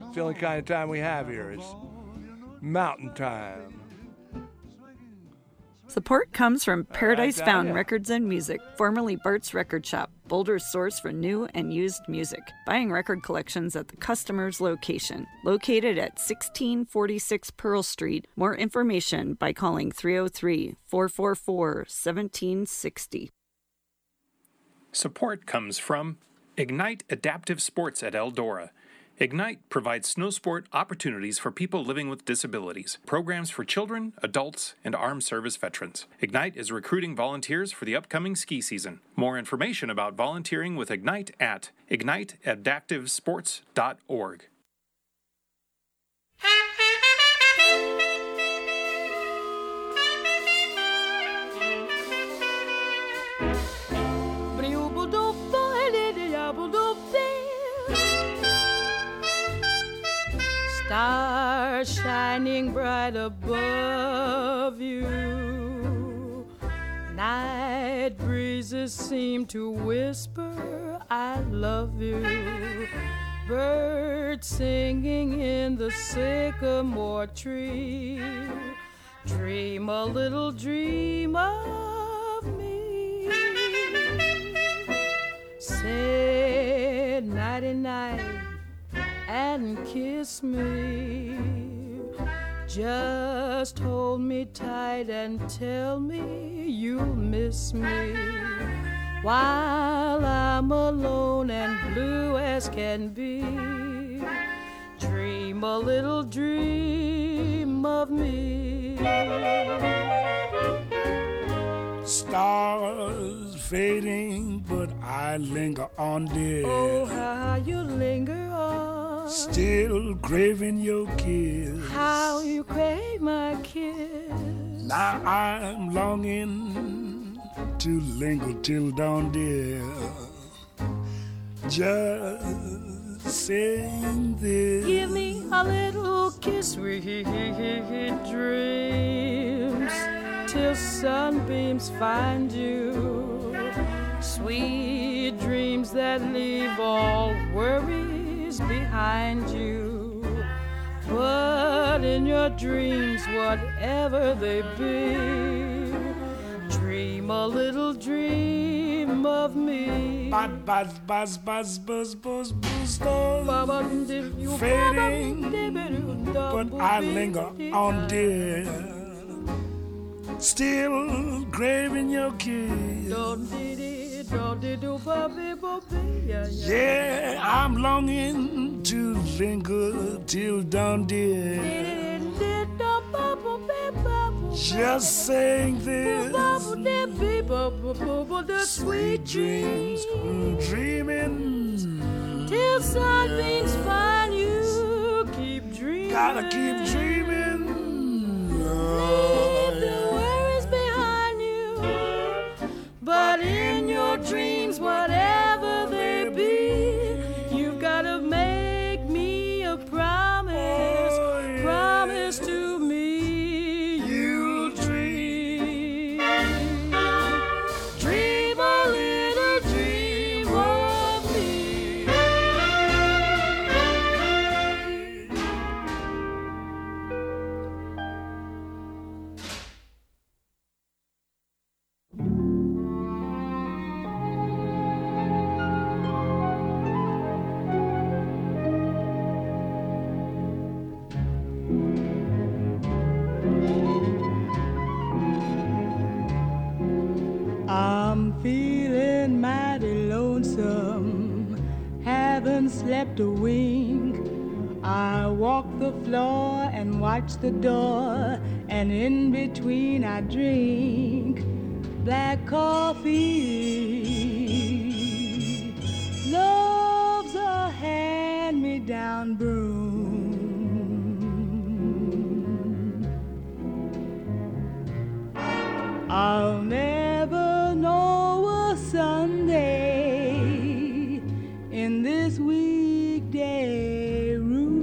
feeling kind of time we have here. It's mountain time. Support comes from Paradise Diana. Found Records and Music, formerly Bart's Record Shop, Boulder's source for new and used music. Buying record collections at the customer's location. Located at 1646 Pearl Street. More information by calling 303-444-1760. Support comes from Ignite Adaptive Sports at Eldora. Ignite provides snow sport opportunities for people living with disabilities, programs for children, adults, and armed service veterans. Ignite is recruiting volunteers for the upcoming ski season. More information about volunteering with Ignite at igniteadaptivesports.org. Stars shining bright above you. Night breezes seem to whisper, I love you. Birds singing in the sycamore tree. Dream a little dream of me. Say nighty-night and kiss me. Just hold me tight and tell me you'll miss me. While I'm alone and blue as can be, dream a little dream of me. Stars fading, but I linger on, dear. Oh, how you linger on. Still craving your kiss. How you crave my kiss. Now I'm longing to linger till dawn, dear. Just saying this. Give me a little kiss, sweet dreams, till sunbeams find you. Sweet dreams that leave all worries behind you. But in your dreams, whatever they be, dream a little dream of me. Buzz, buzz, buzz, buzz, buzz, buzz, buzz, fading, but I linger on, dear. Still craving your kiss. Yeah, I'm longing to linger till dawn, dear. Just saying this. Sweet dreams, dreaming till sunbeams find you. Keep dreaming. Gotta keep dreaming. Leave the worries behind you. But in your dreams, whatever they be, you've gotta make me a promise. Promise to me you'll dream. Dream a little dream of me. I'm feeling mighty lonesome, haven't slept a wink. I walk the floor and watch the door, and in between I drink black coffee. Love's a hand-me-down broom. I'll never know a Sunday in this weekday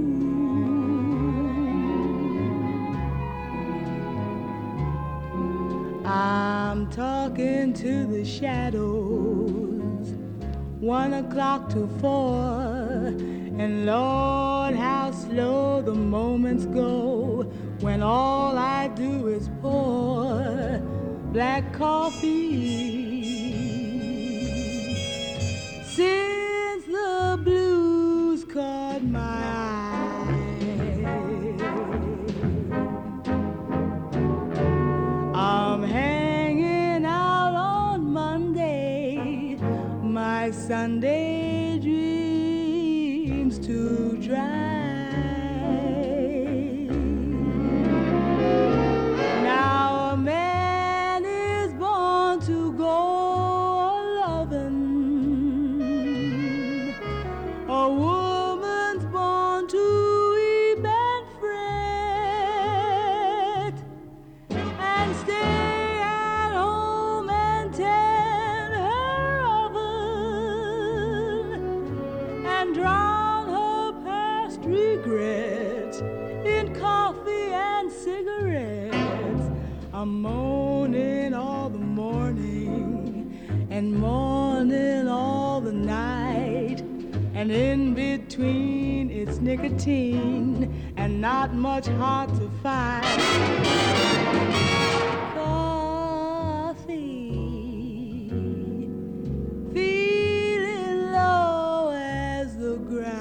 room. I'm talking to the shadows, 1 o'clock to 4, and Lord, how the moments go when all I do is pour black coffee. Since the blues caught my eye, I'm hanging out on Monday, my Sunday dreams to dry. Now a man is born to go loving, a woman's born to weep and fret, and stay at home and tend her oven, and drown her past regrets in coffee and cigarettes. I'm moaning all the morning and mourning all the night, and in between it's nicotine and not much hard to find. Coffee, feeling low as the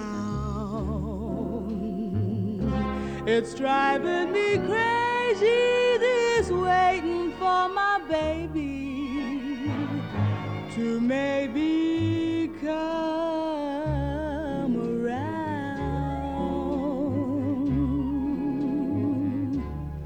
ground. It's driving me crazy, this waiting for my baby to maybe come around.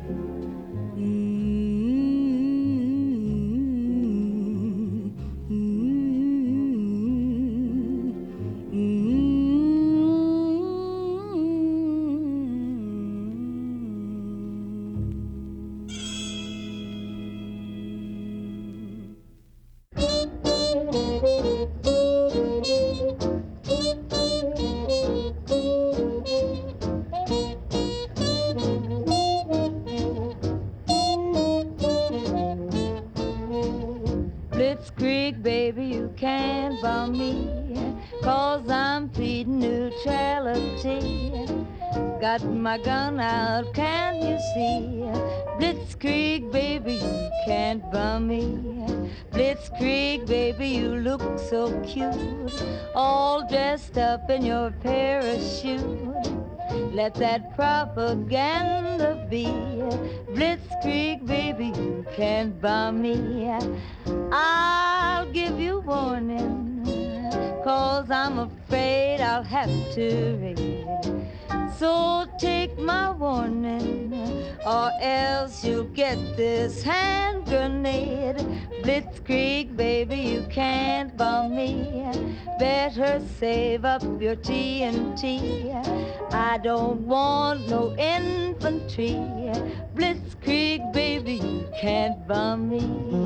Blitzkrieg, baby, you can't bum me, 'cause I'm pleading neutrality. Got my gun out, can't you see? Blitzkrieg, baby, you can't bum me. Blitzkrieg, baby, you look so cute, all dressed up in your parachute. Let that propaganda be. Blitzkrieg, baby, you can't bum me. I'll give you warning, 'cause I'm afraid I'll have to raid. So take my warning, or else you'll get this hand grenade. Blitzkrieg, baby, you can't bum me. Better save up your TNT. I don't want no infantry. Blitzkrieg, baby, you can't bum me.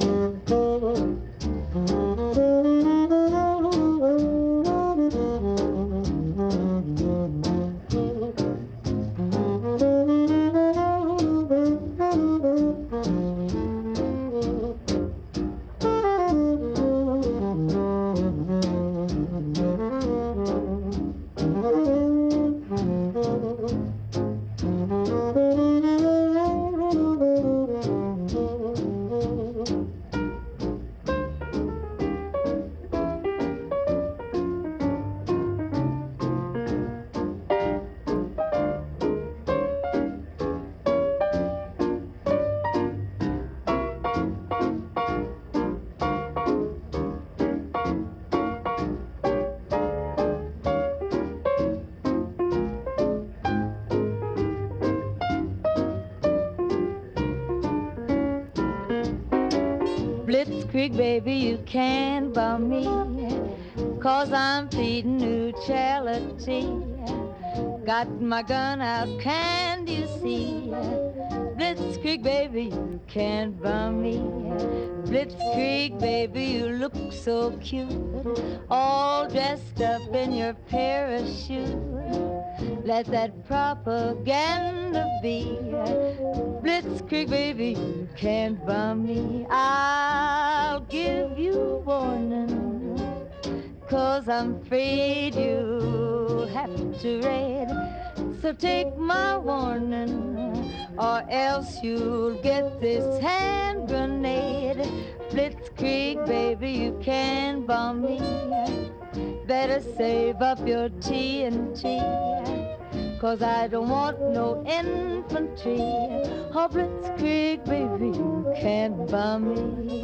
Blitzkrieg, baby, you can't bum me, 'cause I'm pleading neutrality. Got my gun out, can't you see? Blitzkrieg, baby, you can't bum me. Blitzkrieg, baby, you look so cute, all dressed up in your parachute. Let that propaganda be. Blitzkrieg, baby, you can't bum me. I'll give you warning, 'cause I'm afraid you'll have to raid. So take my warning, or else you'll get this hand grenade. Blitzkrieg, baby, you can bomb me. Better save up your TNT, 'cause I don't want no infantry. Oh, Blitzkrieg, baby, you can't bomb me.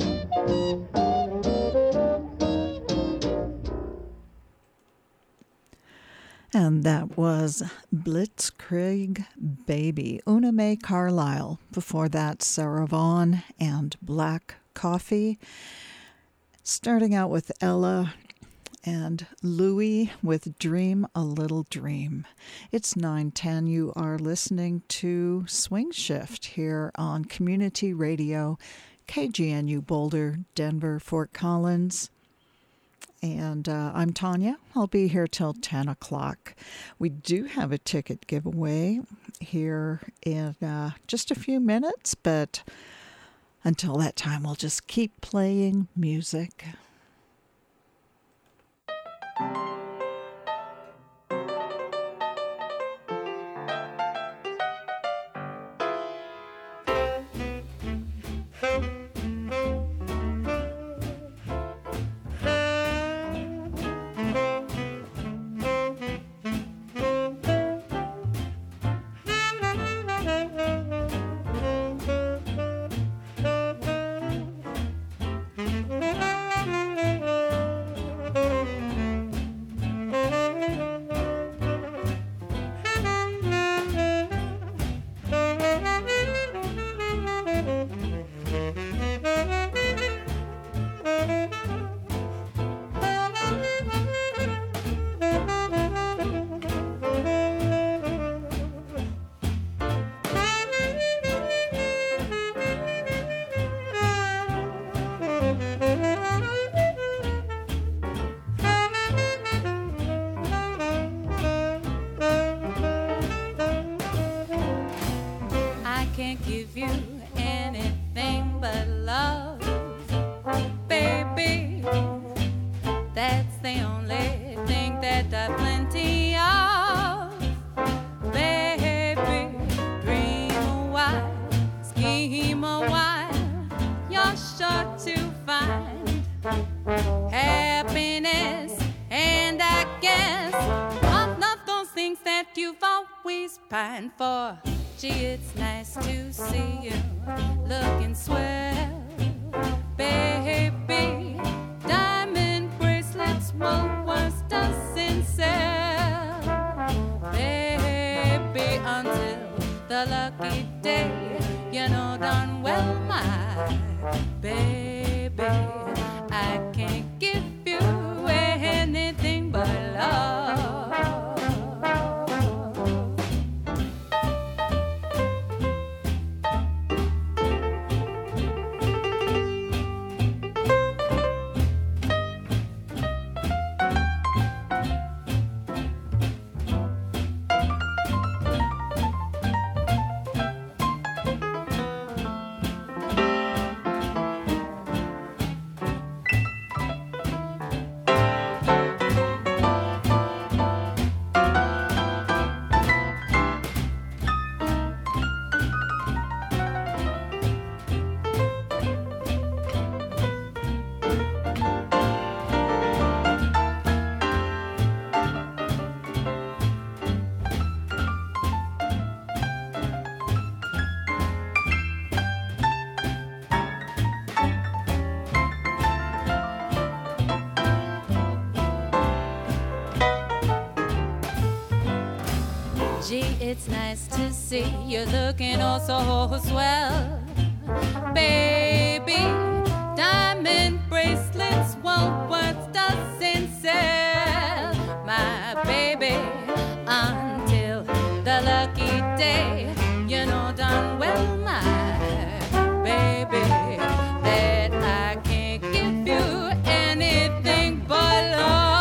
And that was Blitzkrieg Baby, Una Mae Carlisle. Before that, Sarah Vaughan and Black Coffee. Starting out with Ella and Louie with Dream a Little Dream. It's 9:10. You are listening to Swing Shift here on Community Radio, KGNU Boulder, Denver, Fort Collins. And I'm Tanya. I'll be here till 10 o'clock. We do have a ticket giveaway here in just a few minutes, but until that time, we'll just keep playing music. It's nice to see you looking oh so swell, baby. Diamond bracelets won't worth doesn't sell, my baby, until the lucky day. You know darn well, my baby, that I can't give you anything but love.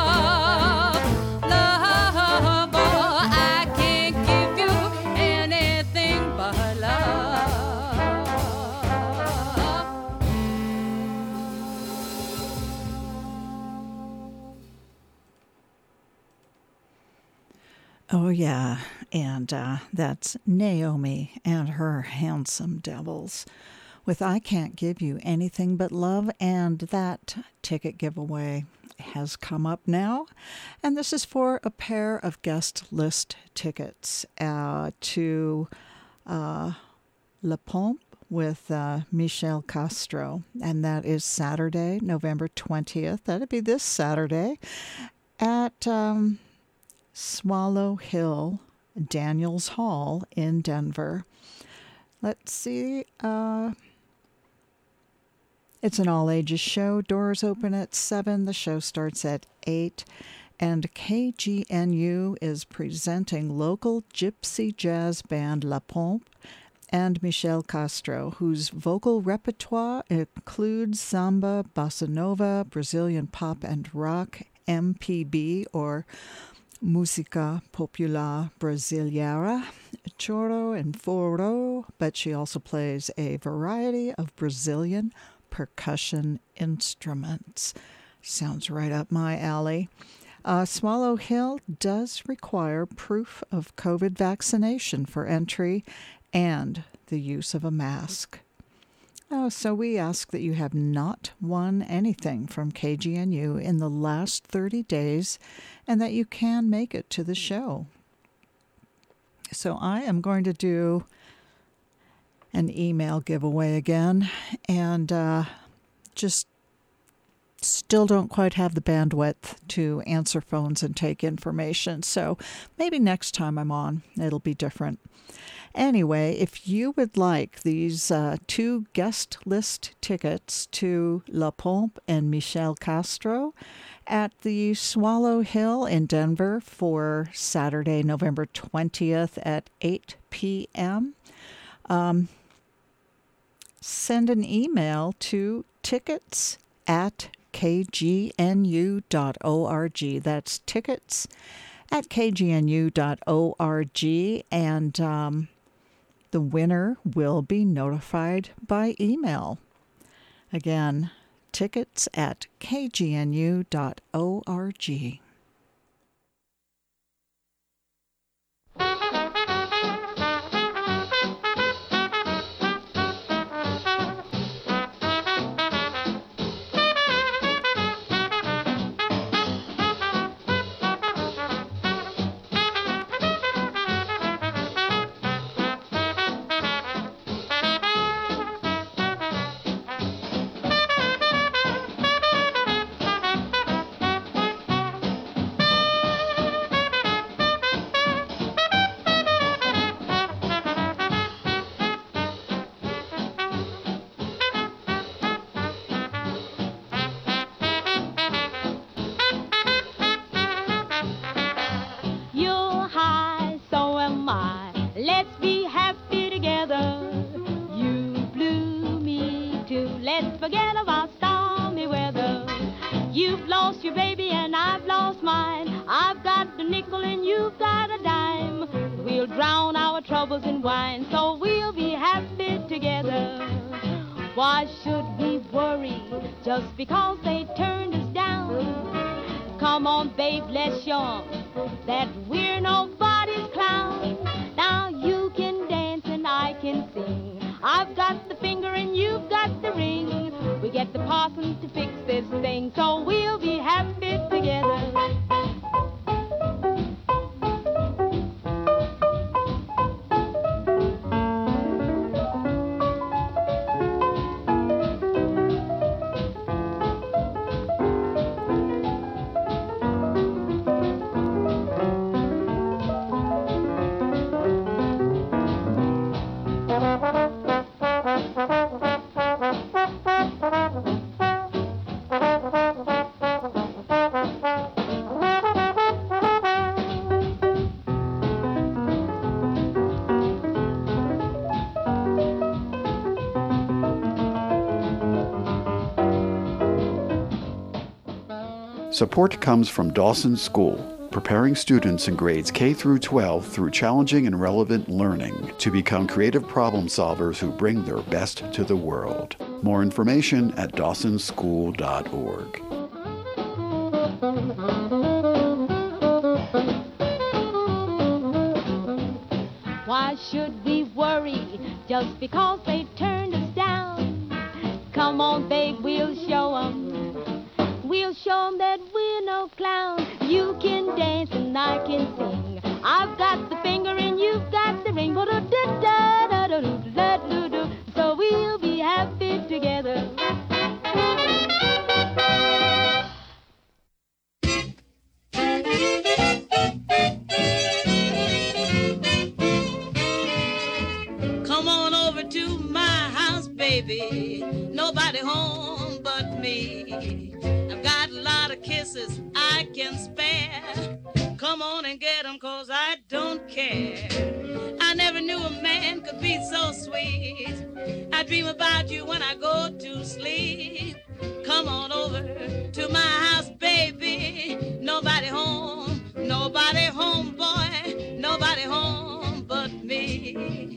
Oh, yeah. And that's Naomi and her Handsome Devils with I Can't Give You Anything But Love. And that ticket giveaway has come up now. And this is for a pair of guest list tickets to La Pompe with Michel Castro. And that is Saturday, November 20th. That'd be this Saturday at Swallow Hill Daniels Hall in Denver. Let's see. It's an all-ages show. Doors open at 7. The show starts at 8. And KGNU is presenting local gypsy jazz band La Pompe and Michel Castro, whose vocal repertoire includes samba, bossa nova, Brazilian pop and rock, MPB or Música Popular Brasileira, choro and forró, but she also plays a variety of Brazilian percussion instruments. Sounds right up my alley. Swallow Hill does require proof of COVID vaccination for entry and the use of a mask. So we ask that you have not won anything from KGNU in the last 30 days and that you can make it to the show. So I am going to do an email giveaway again, and just still don't quite have the bandwidth to answer phones and take information. So maybe next time I'm on, it'll be different. Anyway, if you would like these 2 guest list tickets to La Pompe and Michel Castro at the Swallow Hill in Denver for Saturday, November 20th at 8 p.m., send an email to tickets@kgnu.org. That's tickets@kgnu.org, and the winner will be notified by email. Again, tickets@kgnu.org. Because they turned us down. Come on, babe, let's show 'em that we're nobody's clown. Now you can dance and I can sing. I've got the finger and you've got the ring. We get the parson to fix this thing, so we'll be happy together. Support comes from Dawson School, preparing students in grades K through 12 through challenging and relevant learning to become creative problem solvers who bring their best to the world. More information at dawsonschool.org. Why should we worry just because they turned us down? Come on, babe, we'll show 'em. We'll show 'em that we're no clowns. You can dance and I can sing. I've got the finger and you've got the ring. So we'll be happy together. Come on over to my house, baby. Nobody home but me. I've got a lot of kisses I can spare. Come on and get 'em 'cause I don't care. I never knew a man could be so sweet. I dream about you when I go to sleep. Come on over to my house, baby. Nobody home, boy. Nobody home but me.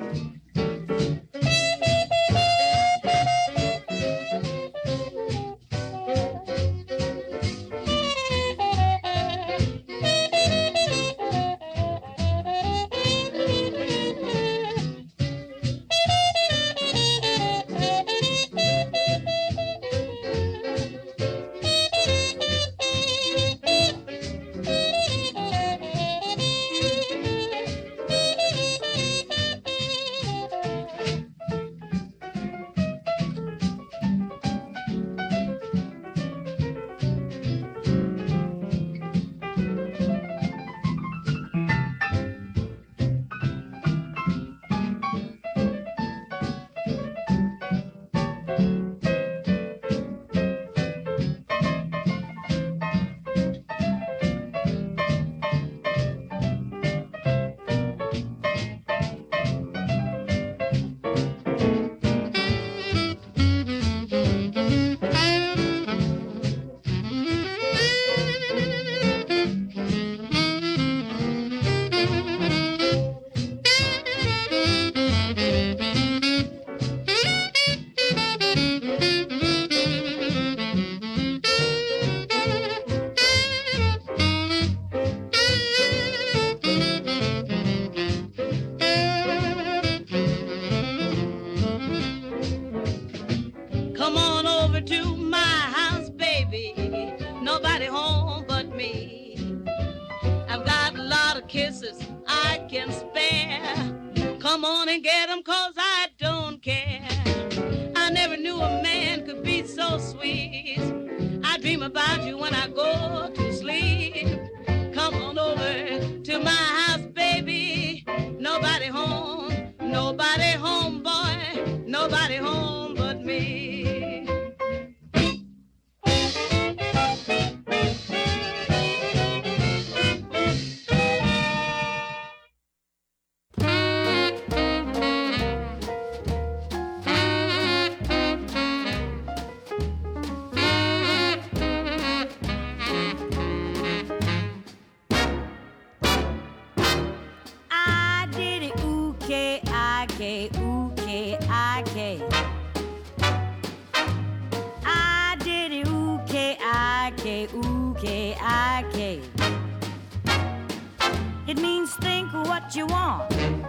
It means think what you want,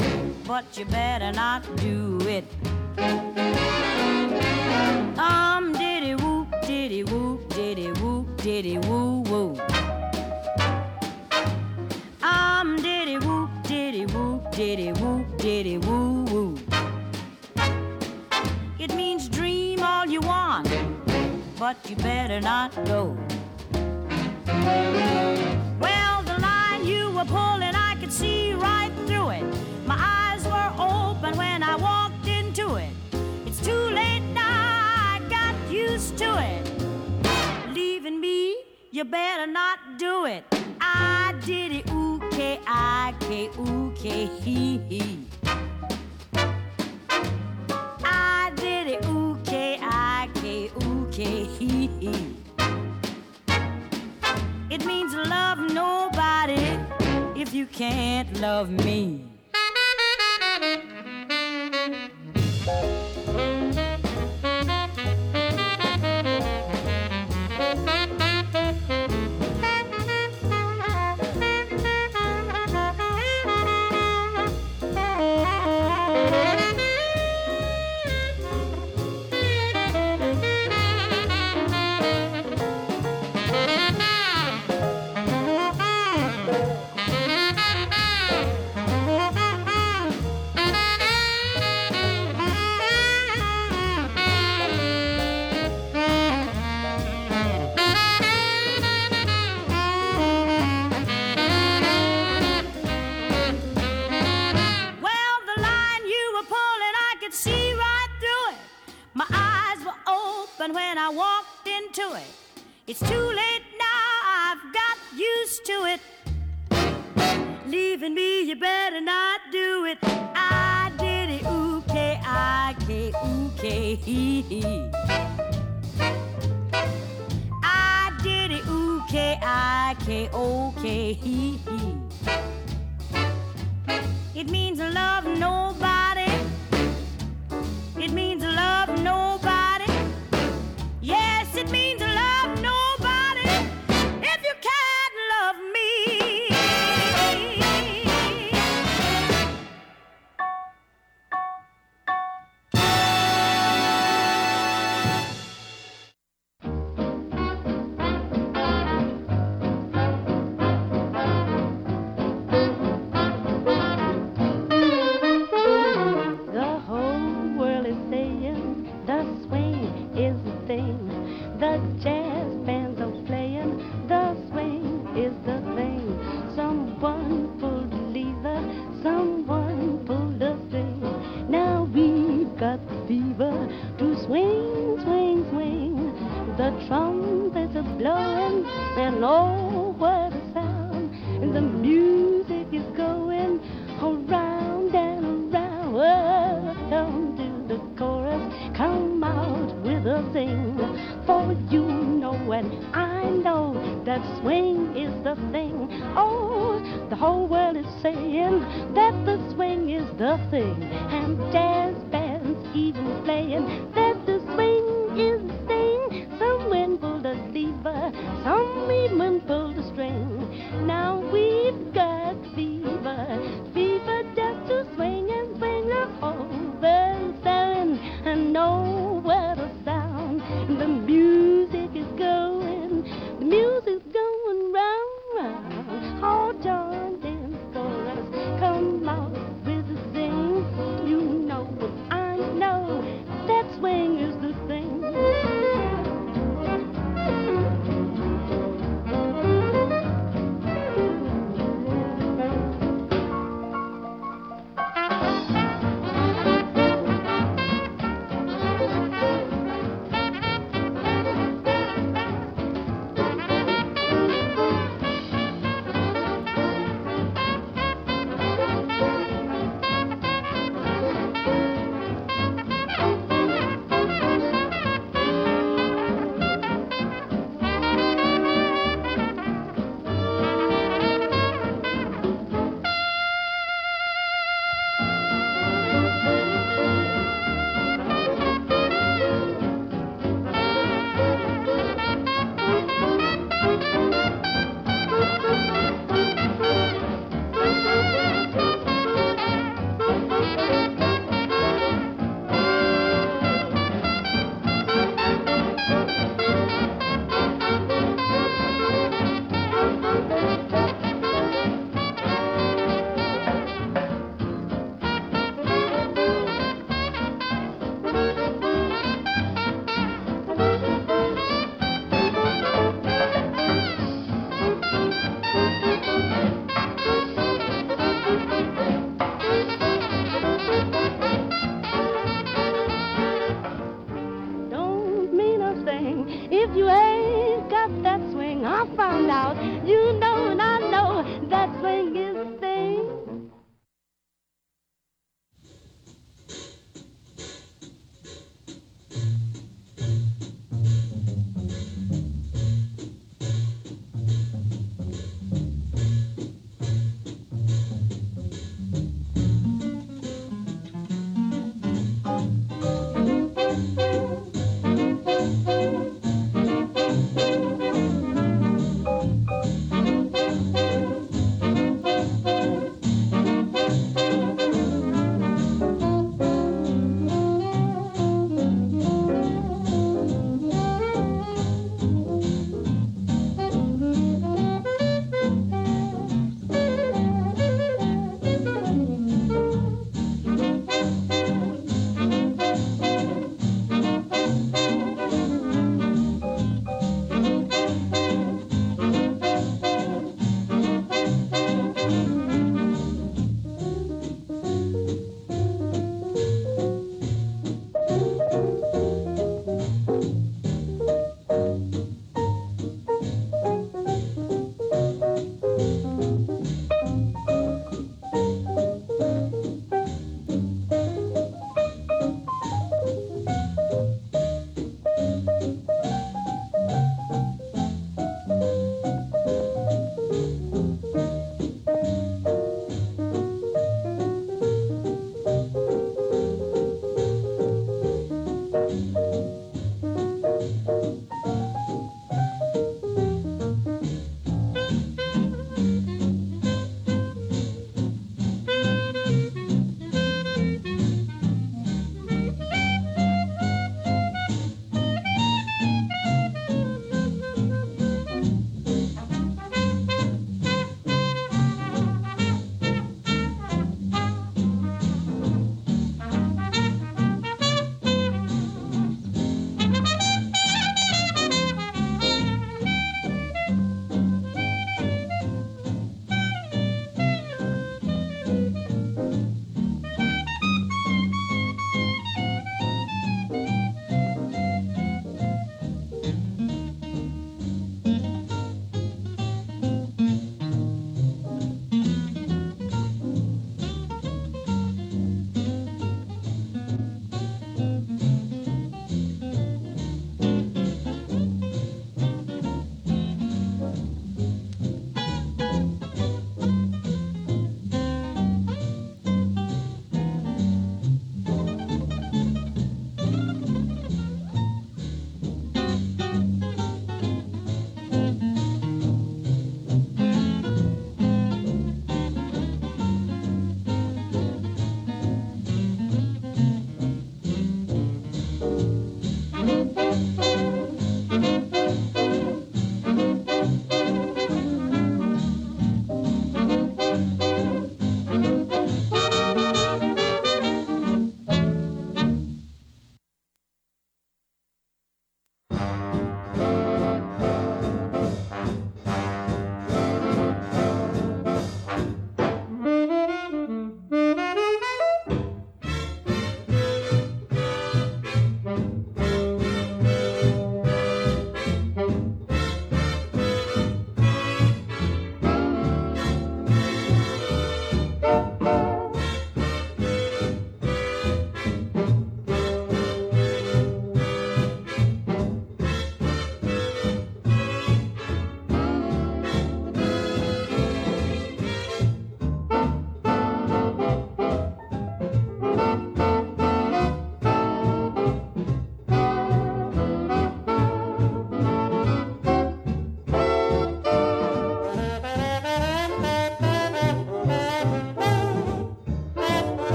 but you better not do it. Diddy whoop, diddy whoop, diddy whoop, diddy woo woo. Diddy whoop, diddy whoop, diddy whoop, diddy woo woo. It means dream all you want, but you better not go. Well, the line you were pulling, I could see right through it. My eyes were open when I walked into it. It's too late now, I got used to it. Leaving me, you better not do it. I did it, ooh-K-I-K, I did it, ooh-K-I-K, ooh-K-hee-hee. It means love nobody if you can't love me. when I walked into it. It's too late now, I've got used to it. Leaving me, you better not do it. I did it, ooh-kay, ooh-kay, hee-hee. I did it, ooh-kay, okay, hee-hee. It means I love nobody. It means I love nobody. Yes, it means I love nobody. If you can't love me. The jazz bands are playing, the swing is the thing. Someone pulled the lever, someone pulled the string. Now we've got the fever to swing, swing, swing. The trumpets are blowing, and oh, what a sound. And the music is going around and around. Welcome to the chorus, come out with a sing. For you know and I know that swing is the thing. Oh, the whole world is saying that the swing is the thing. And jazz bands even playing that the swing is the thing. Someone pulled a lever, some even pulled a string. Now we've got fever, fever just to swing and swing the whole world selling. And know what a sound. The music is going, the music's going round, round. Oh, join in the chorus, come out with a sing. You know what I know, that swing is the thing.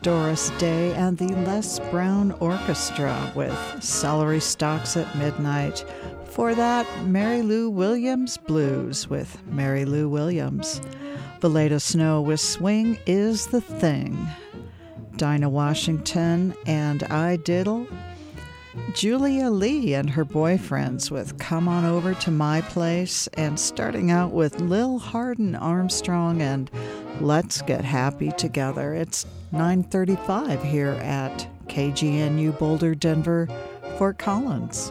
Doris Day and the Les Brown Orchestra with Celery Stalks at Midnight. For that, Mary Lou Williams Blues with Mary Lou Williams. Valletta Snow with Swing is the Thing. Dinah Washington and I Diddle. Julia Lee and her boyfriends with Come On Over to My Place, and starting out with Lil Hardin Armstrong and Let's Get Happy Together. It's 9:35 here at KGNU Boulder, Denver, Fort Collins.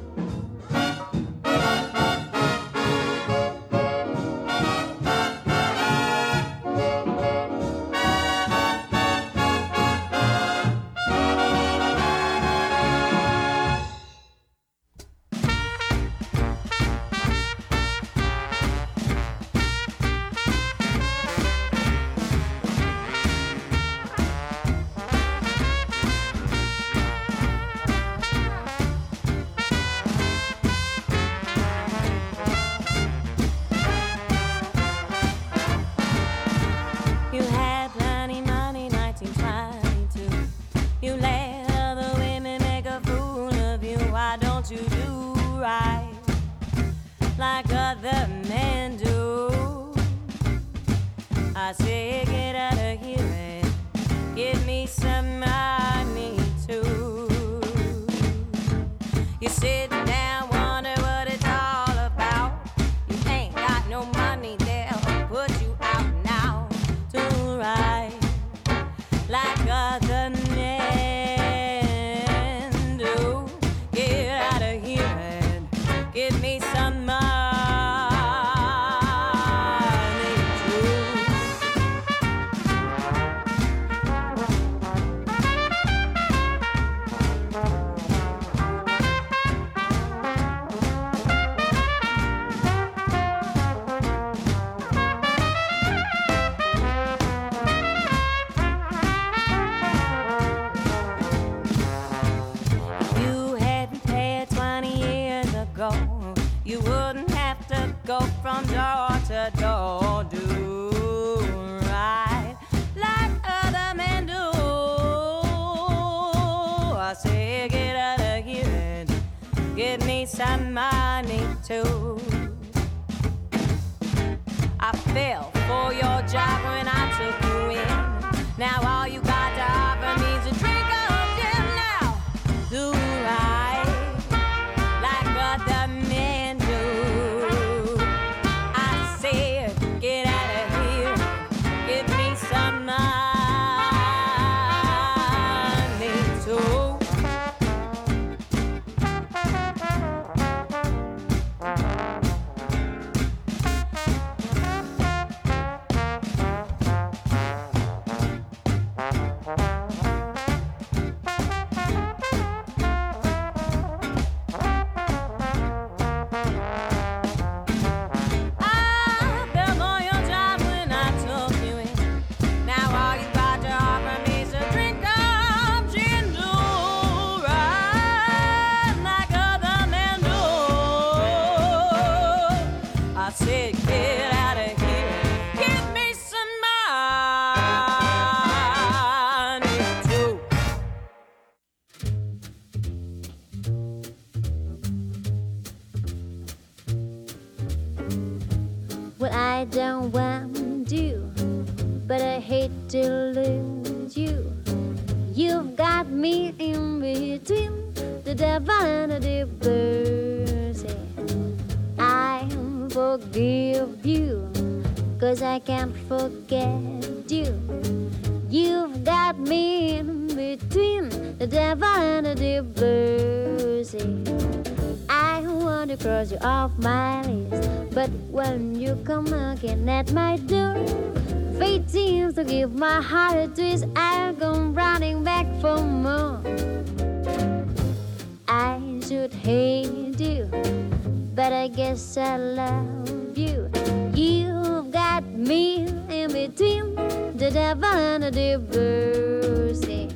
Some money too. I fell for your job when I took you in. Now all you got to offer me is a drink of gin. Now do right like other men do. I said, get out of here, give me some money too. I don't want you, but I hate to lose you. You've got me in between the devil and the mercy. I forgive you, 'cause I can't forget you. You've got me in between the devil and the mercy. I want to cross you off my list, but when you come again at my door, fate seems to give my heart a twist. I'll go running back for more. I should hate you, but I guess I love you. You've got me in between the devil and the mercy.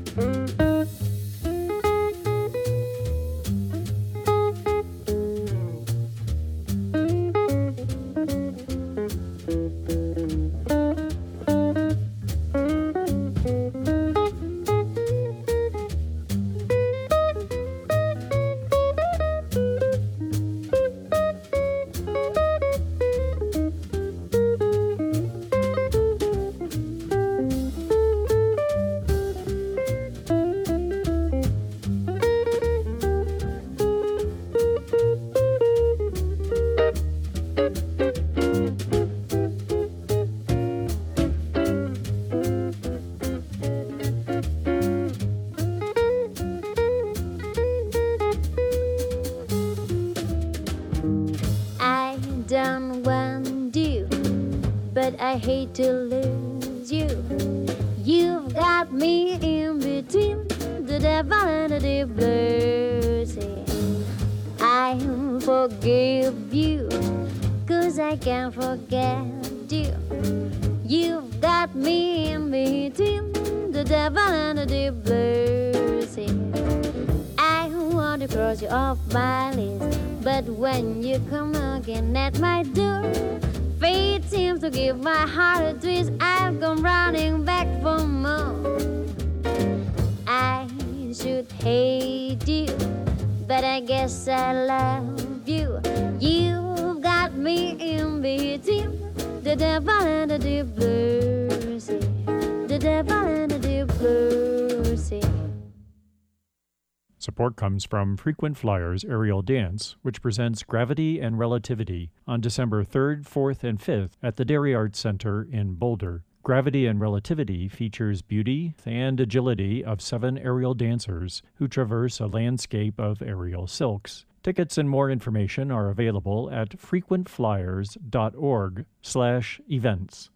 I hate to lose you. You've got me in between the devil and the deep blue sea. I forgive you, 'cause I can't forget you. You've got me in between the devil and the deep blue sea. I want to cross you off my list, but when you come again at my door, fate seems to give my heart a twist. I've come running back for more. I should hate you, but I guess I love you. You've got me in between the devil and the deep blue sea. The devil and the deep blue sea. Support comes from Frequent Flyers Aerial Dance, which presents Gravity and Relativity on December 3rd, 4th, and 5th at the Dairy Arts Center in Boulder. Gravity and Relativity features beauty and agility of 7 aerial dancers who traverse a landscape of aerial silks. Tickets and more information are available at frequentflyers.org/events.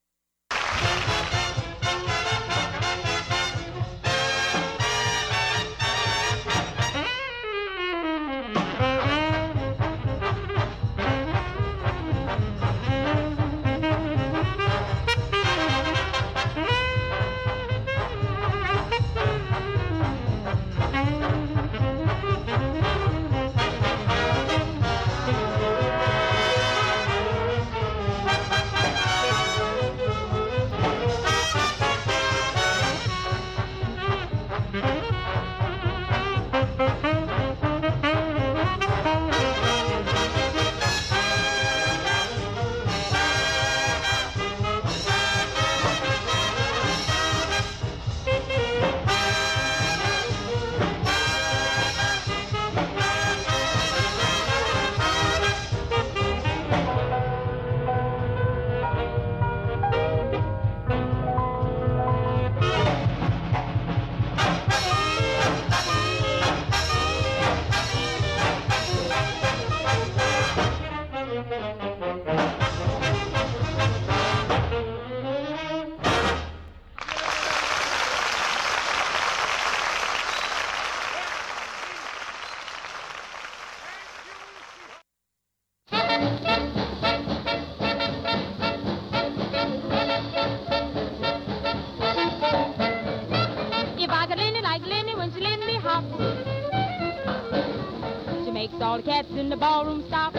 All the cats in the ballroom stop.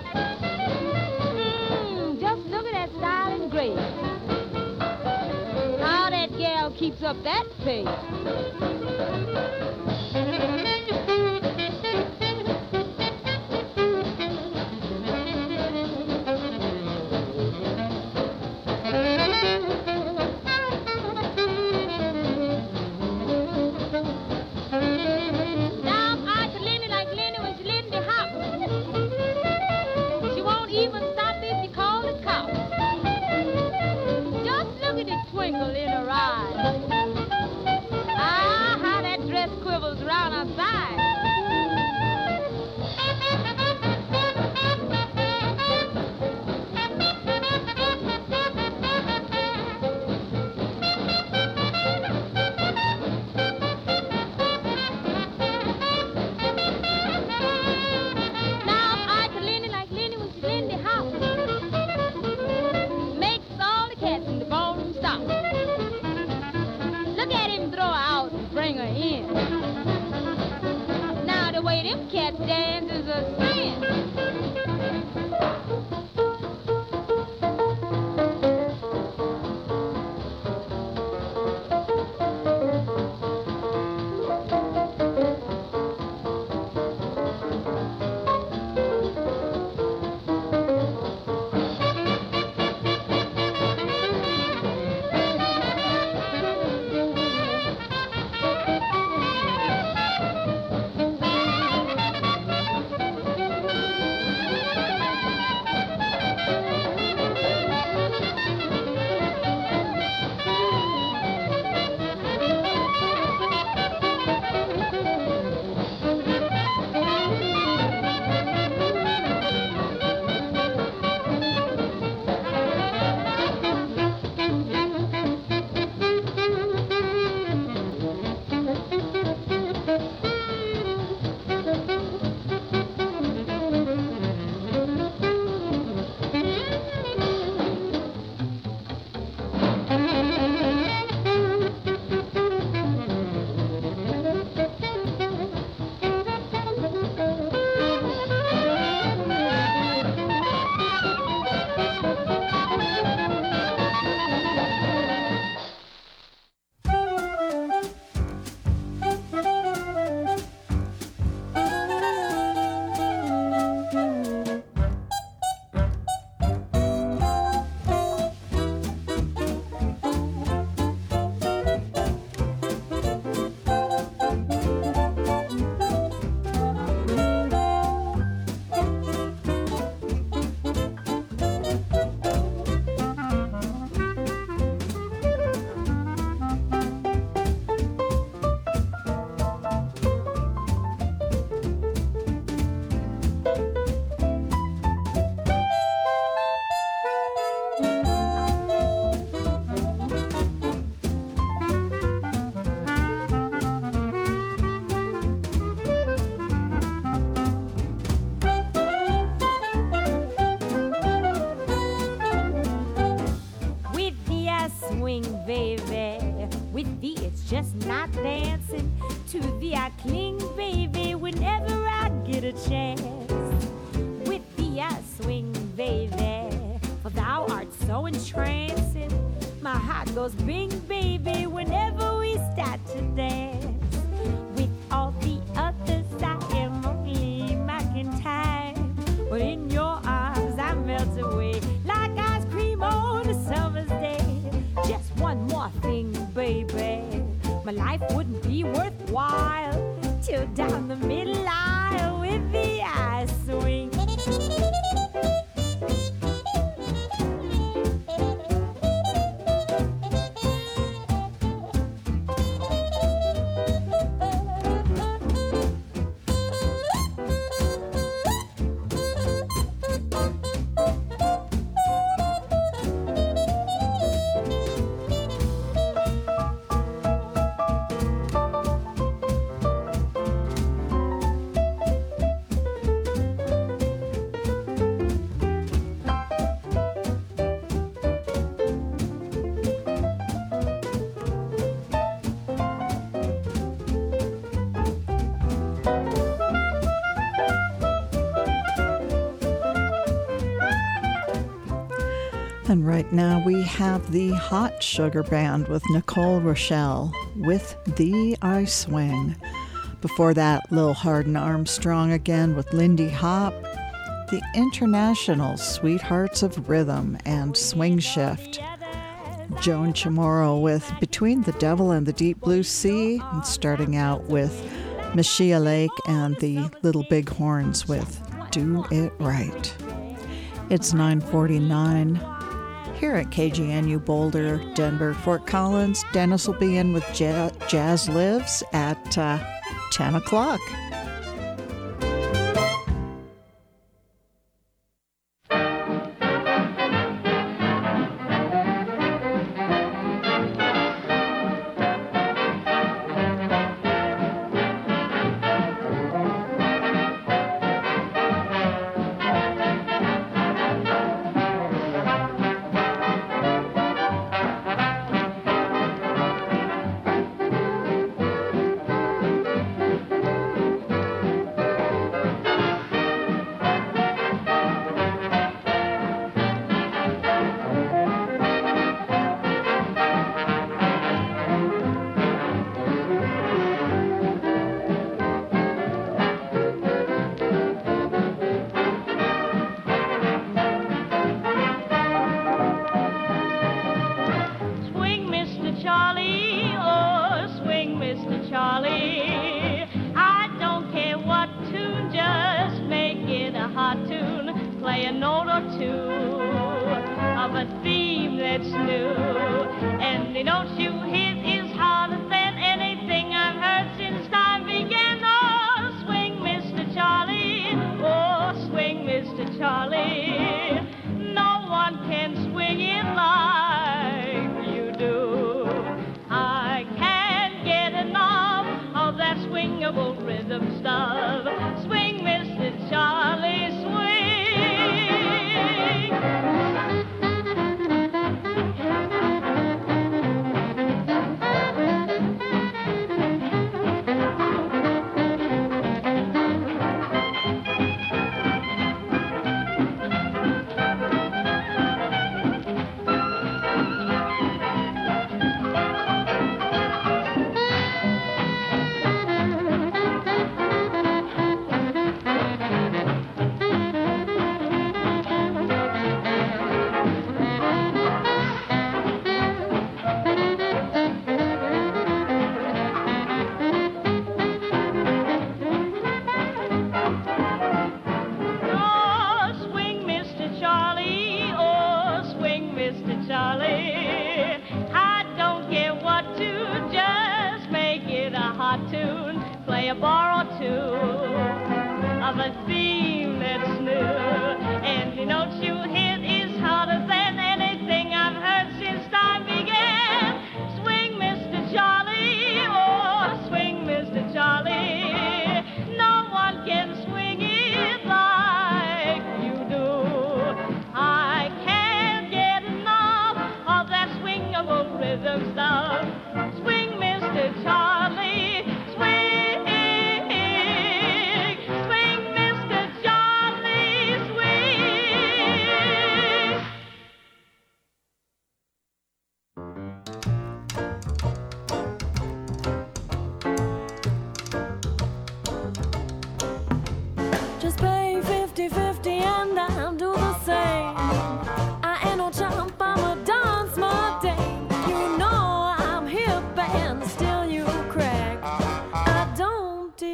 Just look at that style and grace. How that gal keeps up that pace. thee I cling, baby, whenever I get a chance. With thee I swing, baby, for thou art so entrancing. My heart goes bing, baby, whenever we start to dance. With all the others I am only marking time, but in your arms I melt away like ice cream on a summer's day. Just one more thing, baby, my life wouldn't be worthwhile till down the middle aisle with the I swing. And right now we have the Hot Sugar Band with Nicole Rochelle with Thee I Swing. Before that, Lil Hardin Armstrong again with Lindy Hop. The International Sweethearts of Rhythm and Swing Shift. Joan Chamorro with Between the Devil and the Deep Blue Sea. And starting out with Machia Lake and the Little Big Horns with Do It Right. It's 9:49. Here at KGNU Boulder, Denver, Fort Collins, Dennis will be in with Jazz Lives at 10 o'clock. Swing, Mr. Charlie, swing.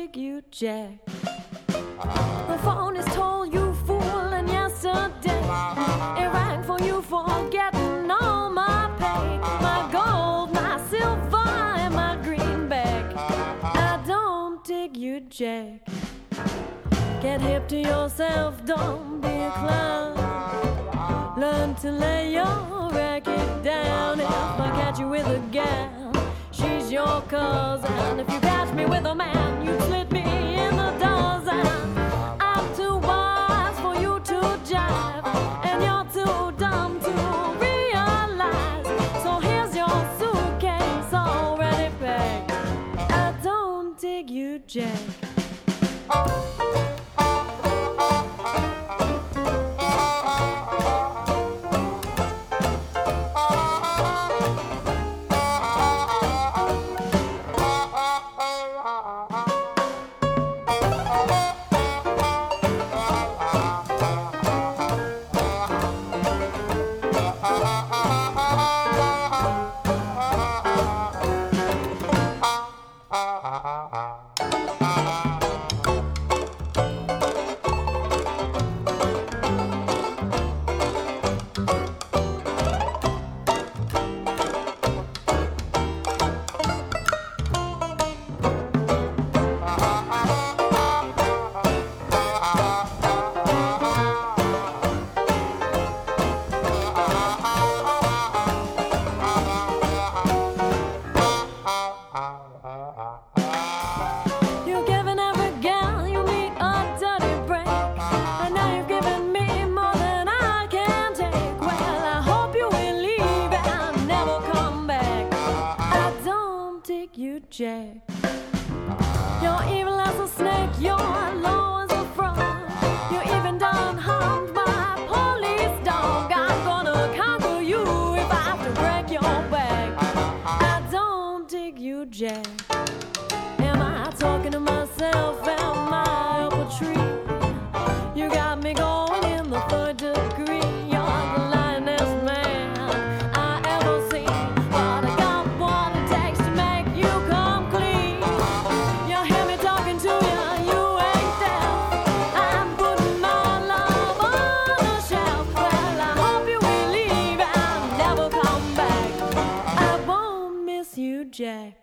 dig you, Jack. The phone is told you fool, and yesterday it rang for you for getting all my pay, my gold, my silver, and my greenback. I don't dig you, Jack. Get hip to yourself, don't be a clown. Learn to lay your racket down. If I catch you with a gal, she's your cousin. If you catch me with a man, you slit me in the dozen. I'm too wise for you to jive, and you're too dumb to realize. So here's your suitcase already packed. I don't dig you, Jack. Jack. You're evil as a snake, you're low as a frog. You even done harmed my police dog. I'm gonna conquer you if I have to break your back. I don't dig you, Jack. Am I talking to myself? Am I up a tree? You got me going in the third degree. You're the lioness man I ever seen. But I got what it takes to make you come clean. You hear me talking to you, you ain't deaf. I'm putting my love on the shelf. Well, I hope you will leave and never come back. I won't miss you, Jack.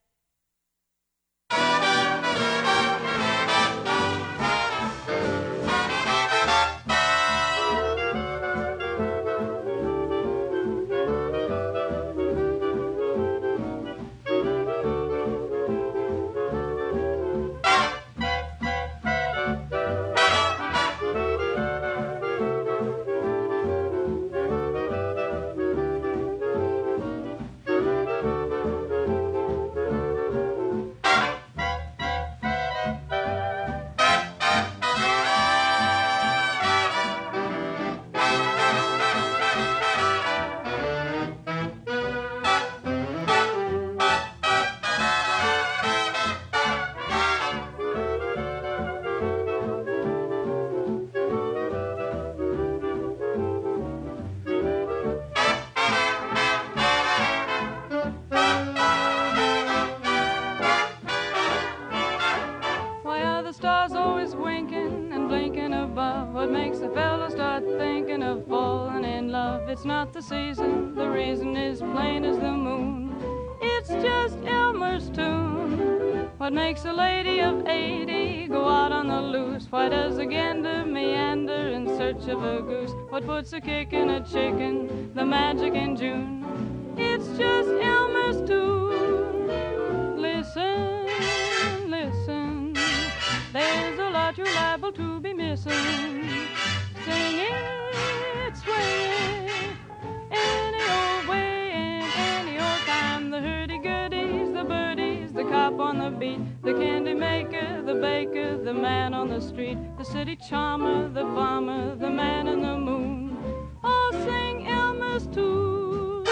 It's not the season, the reason is plain as the moon. It's just Elmer's tune. What makes a lady of 80 go out on the loose? Why does a gander meander in search of a goose? What puts a kick in a chicken, the magic in June? It's just Elmer's tune. Listen, listen, there's a lot you're liable to be missing. Sing it, swing it, any old way, in any old time. The hurdy-gurdies, the birdies, the cop on the beat, the candy maker, the baker, the man on the street, the city charmer, the farmer, the man in the moon, all sing Elmer's tune.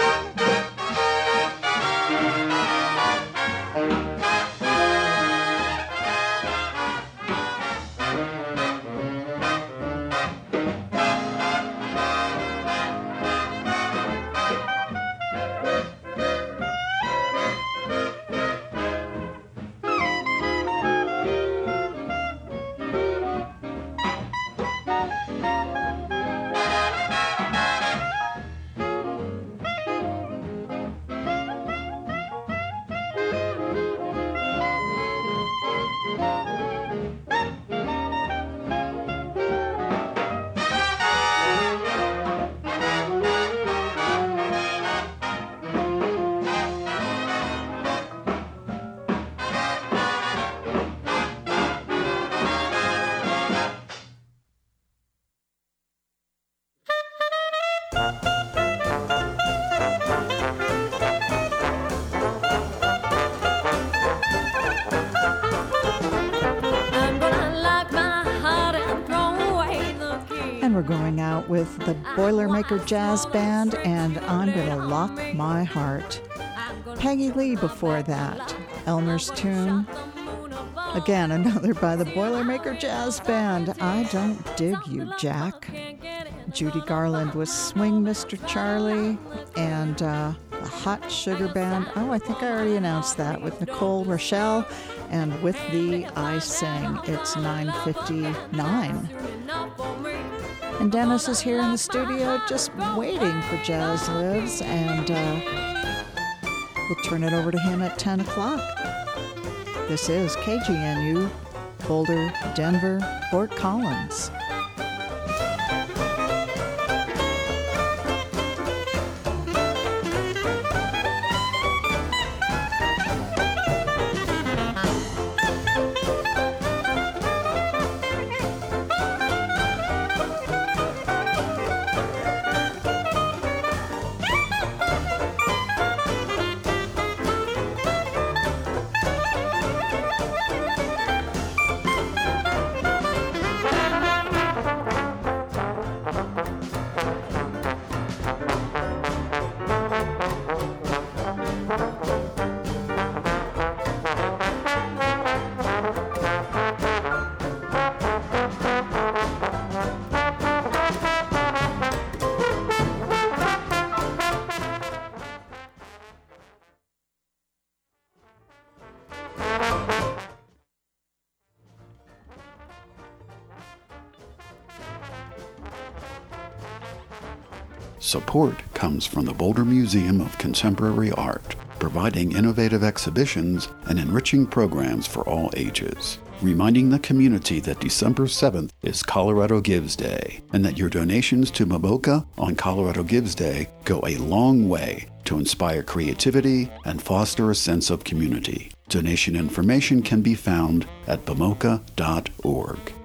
we're going out with the Boilermaker Jazz Band and I'm Gonna Lock My Heart. Peggy Lee before that, Elmer's Tune. Again, another by the Boilermaker Jazz Band, I Don't Dig You, Jack. Judy Garland was Swing Mr. Charlie, and the Hot Sugar Band, oh, I think I already announced that, with Nicole Rochelle, and With Thee I Sing. It's 9:59. And Dennis is here in the studio just waiting for Jazz Lives, and we'll turn it over to him at 10 o'clock. This is KGNU, Boulder, Denver, Fort Collins. Support comes from the Boulder Museum of Contemporary Art, providing innovative exhibitions and enriching programs for all ages. Reminding the community that December 7th is Colorado Gives Day, and that your donations to MBOCA on Colorado Gives Day go a long way to inspire creativity and foster a sense of community. Donation information can be found at bmoca.org.